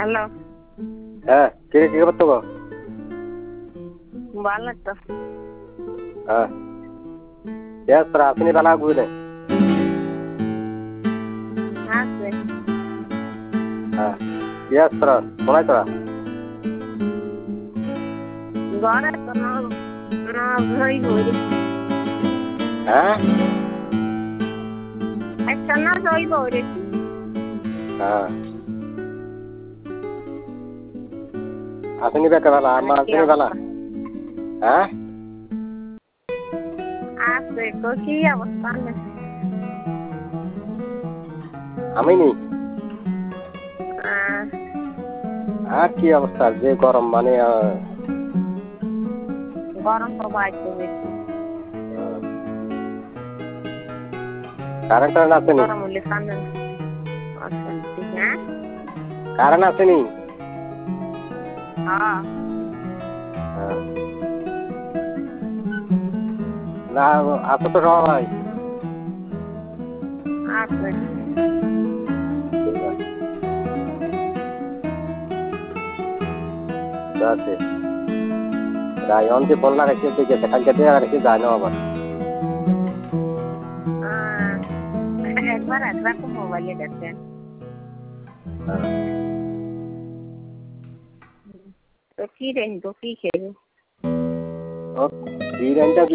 Hello. হ্যাঁ, কি করতে গো? ভালো তো। হ্যাঁ, yes তোরা আসেনি বেলা গুইলে। আছে। হ্যাঁ, yes তোরা কোনায় তোরা? ঘরে তো না ভাই হইরে। হ্যাঁ? একটা না যাইব হইরে। হ্যাঁ। আসেনি বেলা আমার আসেনি বেলা। হ্যাঁ? আছে তো কি অবস্থা নেই। আমি নি। আহ, আর কি অবস্থা যে গরম মানে গরম তো বাইতে বেশি। কারেন্ট আসেনি। গরম হলে কান্দে না। অশান্তি হ্যাঁ? কারেন্ট আসেনি। হ্যাঁ। হ্যাঁ। না আসো তো সবাই। আছে। আছে। রায়ন যে বললা রেখে দিকে কালকে দিয়ে রেখে যায় না আবার। একবার একরকম মোবাইলে দেখেন। তো কি রেন তো কি খেয়ে ও বিরিয়ানিটা